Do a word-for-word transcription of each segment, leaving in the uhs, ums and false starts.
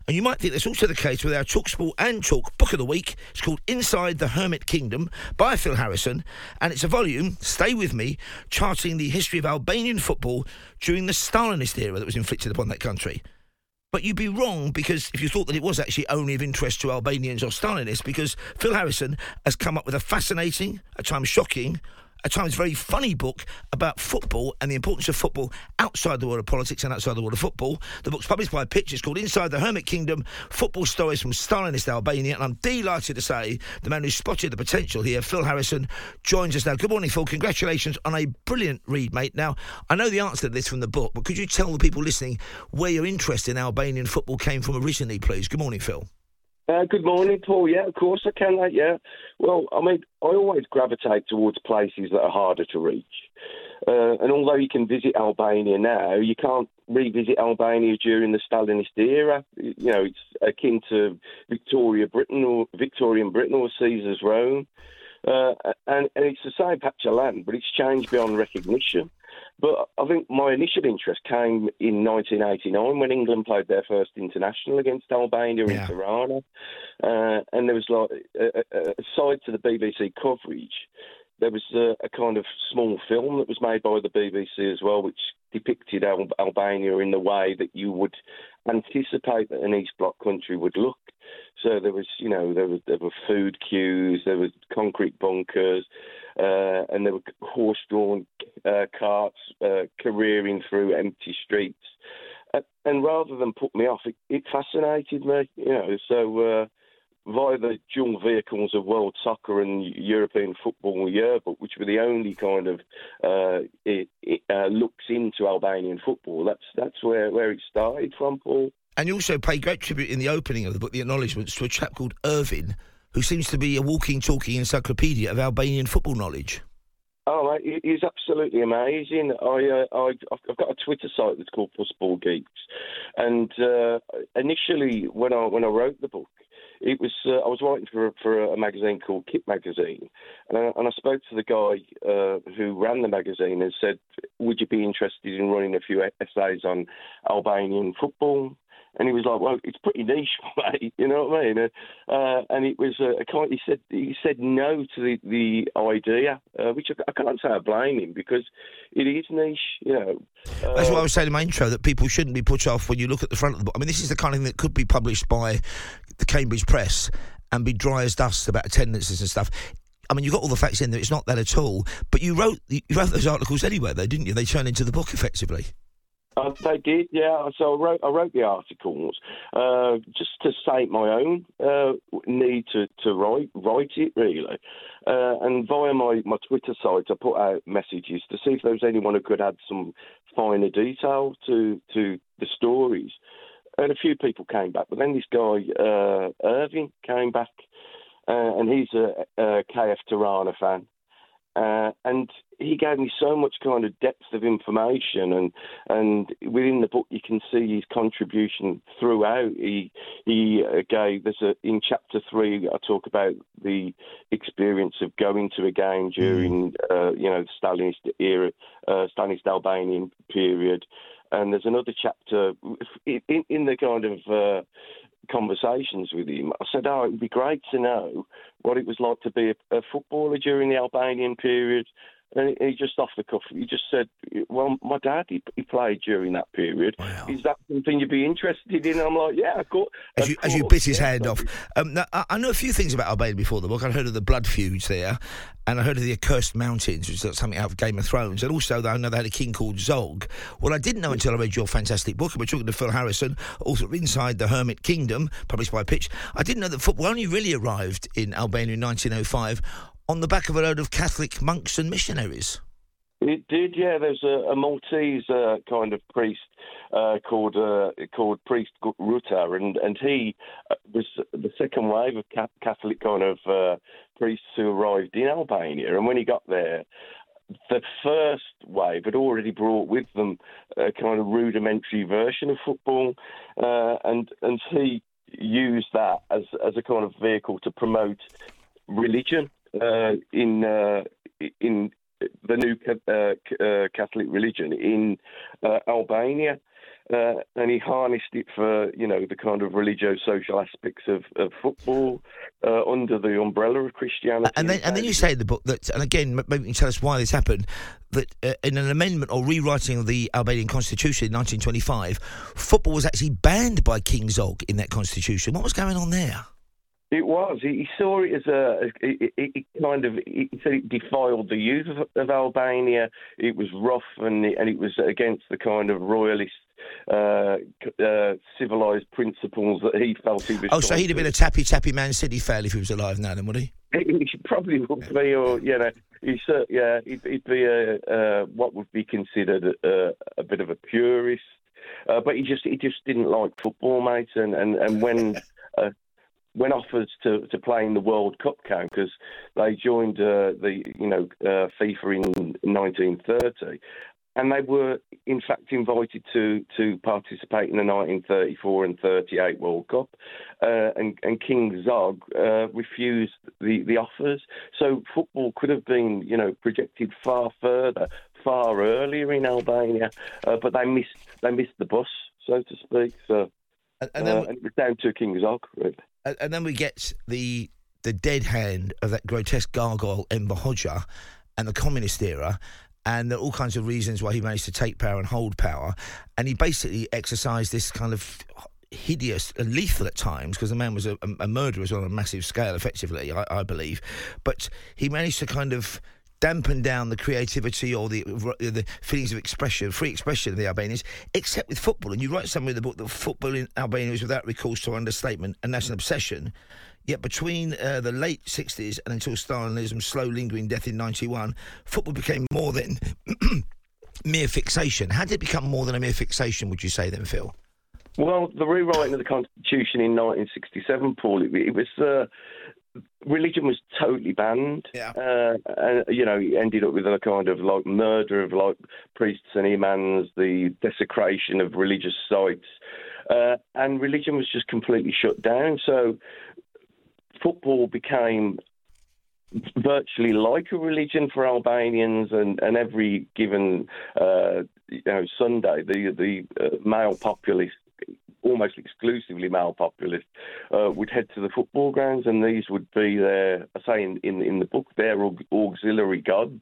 And you might think that's also the case with our TalkSport and Talk Book of the Week. It's called Inside the Hermit Kingdom by Phil Harrison, and it's a volume, stay with me, charting the history of Albanian football during the Stalinist era that was inflicted upon that country. But you'd be wrong because if you thought that it was actually only of interest to Albanians or Stalinists, because Phil Harrison has come up with a fascinating, at times shocking, at times very funny book about football and the importance of football outside the world of politics and outside the world of football. The book's published by Pitch. It's called Inside the Hermit Kingdom, Football Stories from Stalinist Albania. And I'm delighted to say the man who spotted the potential here, Phil Harrison, joins us now. Good morning, Phil. Congratulations on a brilliant read, mate. Now, I know the answer to this from the book, but could you tell the people listening where your interest in Albanian football came from originally, please? Good morning, Phil. Uh, good morning, Paul. Yeah, of course I can, mate, yeah. Well, I mean, I always gravitate towards places that are harder to reach. Uh, and although you can visit Albania now, you can't revisit Albania during the Stalinist era. You know, it's akin to Victoria Britain or Victorian Britain or Caesar's Rome. Uh, and, and it's the same patch of land, but it's changed beyond recognition. But I think my initial interest came in nineteen eighty-nine when England played their first international against Albania yeah. in Tirana. Uh, and there was like, a, a, aside to the B B C coverage, there was a, a kind of small film that was made by the B B C as well, which depicted Al- Albania in the way that you would anticipate that an East Bloc country would look. So there was, you know, there were, there were food queues, there was concrete bunkers, uh, and there were horse-drawn uh, carts uh, careering through empty streets. Uh, and rather than put me off, it, it fascinated me, you know. So uh, via the dual vehicles of World Soccer and European Football Yearbook, which were the only kind of uh, it, it, uh, looks into Albanian football, that's that's where, where it started from, Paul. And you also pay great tribute in the opening of the book, the acknowledgements, to a chap called Irvin, who seems to be a walking, talking encyclopedia of Albanian football knowledge. Oh, mate, he's absolutely amazing. I, uh, I, I've got a Twitter site that's called Football Geeks, and uh, initially, when I when I wrote the book, it was uh, I was writing for for a magazine called Kip Magazine, and I, and I spoke to the guy uh, who ran the magazine and said, "Would you be interested in running a few essays on Albanian football?" And he was like, "Well, it's pretty niche, mate. You know what I mean?" Uh, and it was a, a kind. He said he said no to the the idea, uh, which I, I can't say I blame him because it is niche. You know, uh, that's what I was saying in my intro, that people shouldn't be put off when you look at the front of the book. I mean, this is the kind of thing that could be published by the Cambridge Press and be dry as dust about attendances and stuff. I mean, you got all the facts in there. It's not that at all. But you wrote you wrote those articles anyway, though, didn't you? They turned into the book effectively. Uh, they did, yeah. So I wrote, I wrote the articles uh, just to sate my own uh, need to, to write write it, really. Uh, and via my, my Twitter site, I put out messages to see if there was anyone who could add some finer detail to to the stories. And a few people came back, but then this guy, uh, Irving, came back, uh, and he's a, a K F Tirana fan. Uh, and he gave me so much kind of depth of information, and and within the book you can see his contribution throughout. He he uh, gave there's a in chapter three I talk about the experience of going to a game during uh, you know the Stalinist era, uh, Stalinist Albanian period, and there's another chapter in, in the kind of. Uh, conversations with him. I said, oh, it would be great to know what it was like to be a, a footballer during the Albanian period. And he just off the cuff, he just said, well, my dad, he, he played during that period. Wow. Is that something you'd be interested in? I'm like, yeah, of course. As you, as you bit his hand off. Um, now, I, I know a few things about Albania before the book. I'd heard of the blood feuds there, and I heard of the Accursed Mountains, which is something out of Game of Thrones, and also I know they had a king called Zog. What I didn't know until I read your fantastic book, and we're talking to Phil Harrison, author of Inside the Hermit Kingdom, published by Pitch, I didn't know that football only really arrived in Albania in nineteen oh five on the back of a load of Catholic monks and missionaries. It did, yeah. There's a, a Maltese uh, kind of priest uh, called uh, called Priest Ruta, and and he was the second wave of Catholic kind of uh, priests who arrived in Albania. And when he got there, the first wave had already brought with them a kind of rudimentary version of football, uh, and and he used that as as a kind of vehicle to promote religion uh, in uh, in. the new uh, uh, Catholic religion in uh, Albania. Uh, and he harnessed it for, you know, the kind of religio-social aspects of, of football uh, under the umbrella of Christianity. And then, and then you say in the book that, and again, maybe you can tell us why this happened, that uh, in an amendment or rewriting of the Albanian constitution in nineteen twenty-five, football was actually banned by King Zog in that constitution. What was going on there? It was. He, he saw it as a. It, it, it kind of. He said it defiled the youth of, of Albania. It was rough and it, and it was against the kind of royalist, uh, uh, civilised principles that he felt he was. Oh, so he'd have been a tappy tappy Man City fan if he was alive now, then, would he? He probably would be, or you know, he's uh, yeah, he'd, he'd be a uh, what would be considered a, a bit of a purist. Uh, but he just he just didn't like football, mate, and and and when. Uh, When offers to, to play in the World Cup came, because they joined uh, the you know uh, FIFA in nineteen thirty, and they were in fact invited to, to participate in the nineteen thirty-four and thirty-eight World Cup, uh, and, and King Zog uh, refused the, the offers. So football could have been you know projected far further, far earlier in Albania, uh, but they missed they missed the bus, so to speak. So and, and, then, uh, and it was down to King Zog, really. And then we get the the dead hand of that grotesque gargoyle Enver Hoxha and the communist era, and there are all kinds of reasons why he managed to take power and hold power. And he basically exercised this kind of hideous and lethal at times, because the man was a, a murderer as well on a massive scale, effectively, I, I believe. But he managed to kind of dampen down the creativity or the the feelings of expression, free expression of the Albanians, except with football. And you write somewhere in the book that football in Albania was without recourse to understatement and national obsession. Yet between uh, the late sixties and until Stalinism's slow lingering death in ninety-one, football became more than mere fixation. How did it become more than a mere fixation, would you say then, Phil? Well, the rewriting of the Constitution in nineteen sixty-seven, Paul, it, it was... Uh, religion was totally banned. Yeah. Uh, and, you know, it ended up with a kind of like murder of like priests and imams, the desecration of religious sites, uh, and religion was just completely shut down. So football became virtually like a religion for Albanians, and, and every given uh, you know Sunday, the the uh, male populace, almost exclusively male populace, uh, would head to the football grounds, and these would be their, I say in, in, in the book, their auxiliary gods.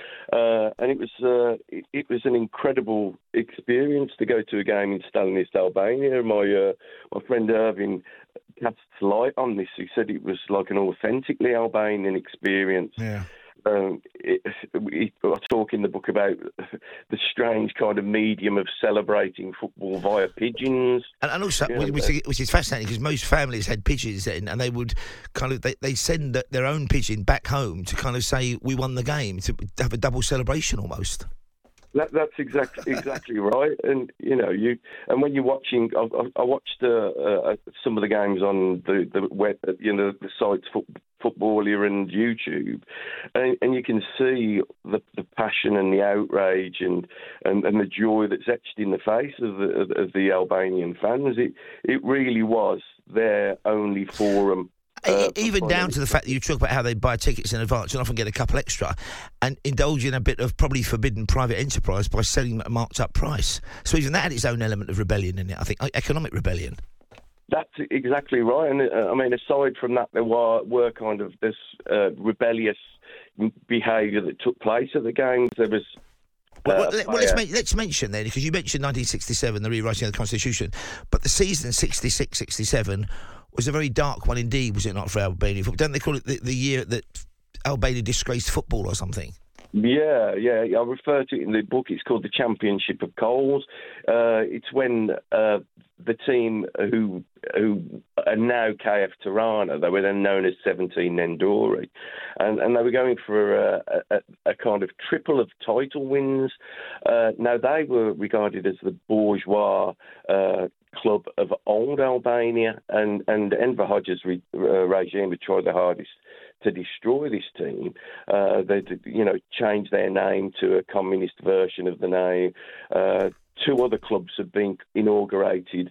Uh, and it was uh, it, it was an incredible experience to go to a game in Stalinist Albania. My uh, my friend Irvin casts light on this. He said it was like an authentically Albanian experience. Yeah. Um, it, it, I talk in the book about the strange kind of medium of celebrating football via pigeons. And, and also, yeah, which, which is fascinating, because most families had pigeons then, and they would kind of, they, they send their own pigeon back home to kind of say, we won the game, to have a double celebration almost. That, that's exactly exactly right, and you know you and when you're watching, I, I watched uh, uh, some of the games on the the web, you know, the sites foot, Footballia and YouTube, and, and you can see the, the passion and the outrage and, and, and the joy that's etched in the face of the of, of the Albanian fans. It it really was their only forum. Uh, Even down to the fact that you talk about how they buy tickets in advance and often get a couple extra, and indulge in a bit of probably forbidden private enterprise by selling at a marked up price. So even that had its own element of rebellion in it, I think, economic rebellion. That's exactly right. And uh, I mean, aside from that, there were, were kind of this uh, rebellious behaviour that took place at the games. There was. Well, well, let, well let's, make, let's mention then, because you mentioned nineteen sixty-seven, the rewriting of the Constitution, but the season sixty-six sixty-seven was a very dark one indeed, was it not, for Albania? Don't they call it the, the year that Albania disgraced football or something? Yeah, yeah. I refer to it in the book. It's called the Championship of Coals. Uh, it's when uh, the team who who are now K F Tirana, they were then known as seventeen Nendori, and, and they were going for a, a, a kind of triple of title wins. Uh, now, they were regarded as the bourgeois uh, club of old Albania, and, and Enver Hoxha's re, uh, regime had tried the hardest to destroy this team. Uh, they, you know, changed their name to a communist version of the name. Uh, two other clubs have been inaugurated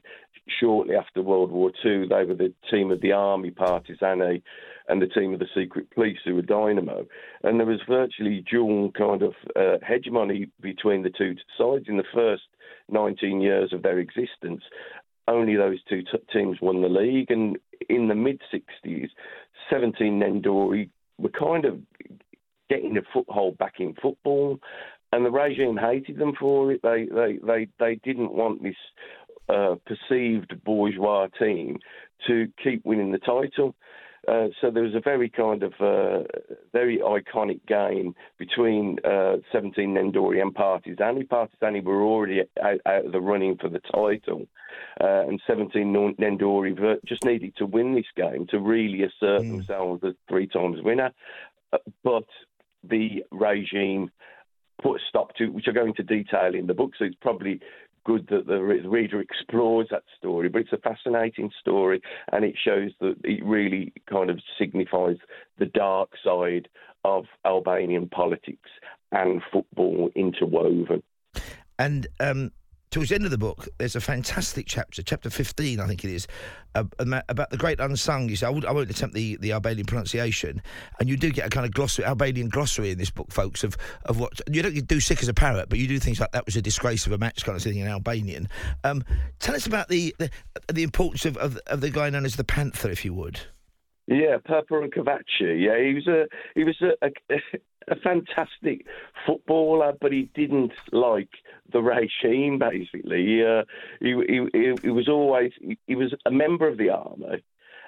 shortly after World War Two, they were the team of the Army, Partizani, and the team of the Secret Police, who were Dynamo. And there was virtually dual kind of uh, hegemony between the two sides in the first nineteen years of their existence. Only those two t- teams won the league. And in the mid-sixties, seventeen Nendori were kind of getting a foothold back in football. And the regime hated them for it. They they they, they didn't want this uh, perceived bourgeois team to keep winning the title. Uh, so there was a very kind of uh, very iconic game between uh, seventeen Nendori and Partizani. Partizani were already out, out of the running for the title, uh, and seventeen Nendori just needed to win this game to really assert mm. themselves as three times winner. Uh, but the regime put a stop to, which I go into detail in the book, so it's probably good that the reader explores that story, but it's a fascinating story, and it shows that it really kind of signifies the dark side of Albanian politics and football interwoven. And um, towards the end of the book, there's a fantastic chapter, chapter fifteen, I think it is, uh, about the great unsung. You say, I, would, I won't attempt the, the Albanian pronunciation, and you do get a kind of glossary, Albanian glossary in this book, folks, of, of what, you don't do sick as a parrot, but you do things like that was a disgrace of a match kind of thing in Albanian. Um, tell us about the, the the importance of, of, of the guy known as the Panther, if you would. Yeah, Purple Kovaci. Yeah, he was a he was a, a, a fantastic footballer, but he didn't like the regime. Basically, he uh, he, he he was always he, he was a member of the army,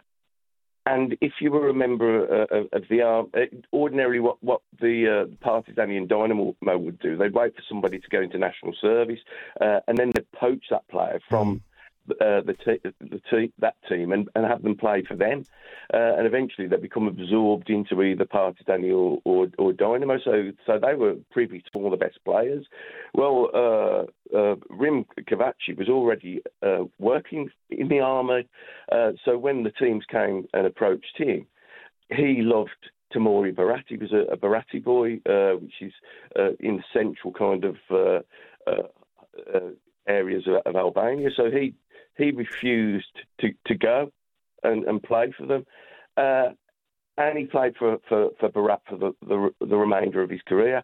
and if you were a member uh, of the army, ordinarily what what the uh, Partizani and Dynamo would do, they'd wait for somebody to go into national service, uh, and then they'd poach that player from. Mm. Uh, the, te- the te- that team and, and have them play for them, uh, and eventually they become absorbed into either Partizani or, or, or Dynamo. So, so they were privy to all the best players. Well, uh, uh, Rim Kovaci was already uh, working in the army, uh, so when the teams came and approached him, he loved Tamori Barati. He was a, a Barati boy, uh, which is uh, in central kind of uh, uh, uh, areas of, of Albania. So he. He refused to, to go and, and play for them. Uh, and he played for, for, for Barat for the, the, the remainder of his career.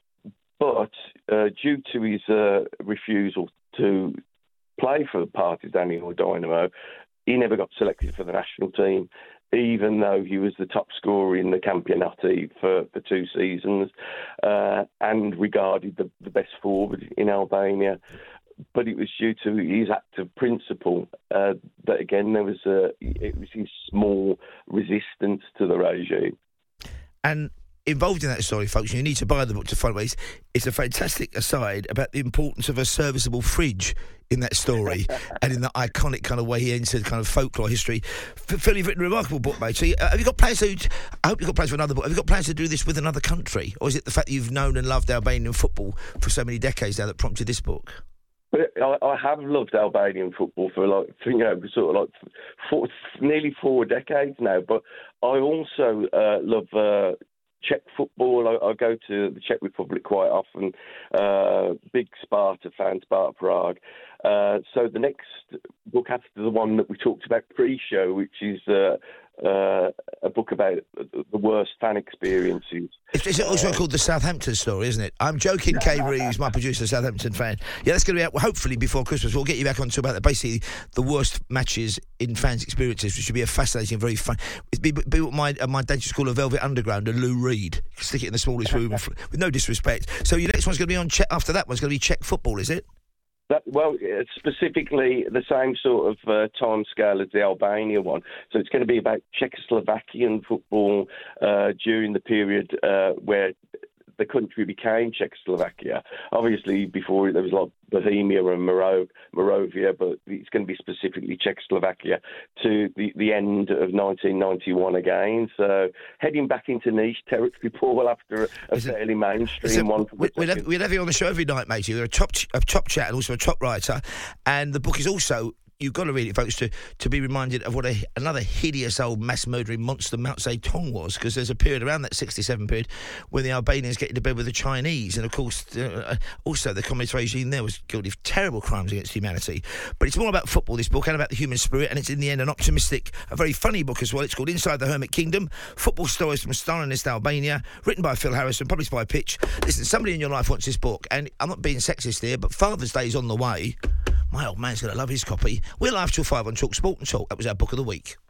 But uh, due to his uh, refusal to play for Partizani or Dynamo, he never got selected for the national team, even though he was the top scorer in the Campionati for, for two seasons uh, and regarded the, the best forward in Albania. But it was due to his act of principle uh, that, again, there was a, it was his small resistance to the regime. And involved in that story, folks, you need to buy the book to find ways. It's a fantastic aside about the importance of a serviceable fridge in that story and in that iconic kind of way he entered kind of folklore history. Phil, you've written a remarkable book, mate. So uh, have you got plans to, I hope you've got plans for another book. Have you got plans to do this with another country? Or is it the fact that you've known and loved Albanian football for so many decades now that prompted this book? I, I have loved Albanian football for like you know sort of like four, nearly four decades now. But I also uh, love uh, Czech football. I, I go to the Czech Republic quite often. Uh, big Sparta fan, Sparta Prague. Uh, so the next book after the one that we talked about pre-show, which is uh, uh, a book about the worst fan experiences. It's also uh, called The Southampton Story, isn't it? I'm joking, Kay Reeves, my producer, Southampton fan. Yeah, that's going to be out, hopefully, before Christmas. We'll get you back on to about the, basically the worst matches in fans' experiences, which should be a fascinating, very fun. It'd be, be what my, uh, my dad used to call a Velvet Underground, a Lou Reed. Stick it in the smallest room, with no disrespect. So your next one's going to be on Czech, after that one's going to be Czech football, is it? That, well, it's specifically the same sort of uh, time scale as the Albania one. So it's going to be about Czechoslovakian football uh, during the period uh, where the country became Czechoslovakia. Obviously, before there was like Bohemia and Moro- Moravia, but it's going to be specifically Czechoslovakia to the, the end of nineteen ninety-one again. So heading back into niche territory, Paul, after a, a fairly mainstream one. We, we'd, have, we'd have you on the show every night, mate. You're a top, a top chat and also a top writer. And the book is also you've got to read it, folks, to, to be reminded of what a, another hideous old mass murdering monster Mao Zedong was, because there's a period around that sixty-seven period when the Albanians get into bed with the Chinese, and of course uh, also the communist regime there was guilty of terrible crimes against humanity. But it's more about football, this book, and about the human spirit, and it's in the end an optimistic, a very funny book as well. It's called Inside the Hermit Kingdom, Football Stories from Stalinist Albania, written by Phil Harrison, published by Pitch. Listen, somebody in your life wants this book, and I'm not being sexist here, but Father's Day is on the way. My old man's going to love his copy. We're live till five on Talk Sport and Talk. That was our book of the week.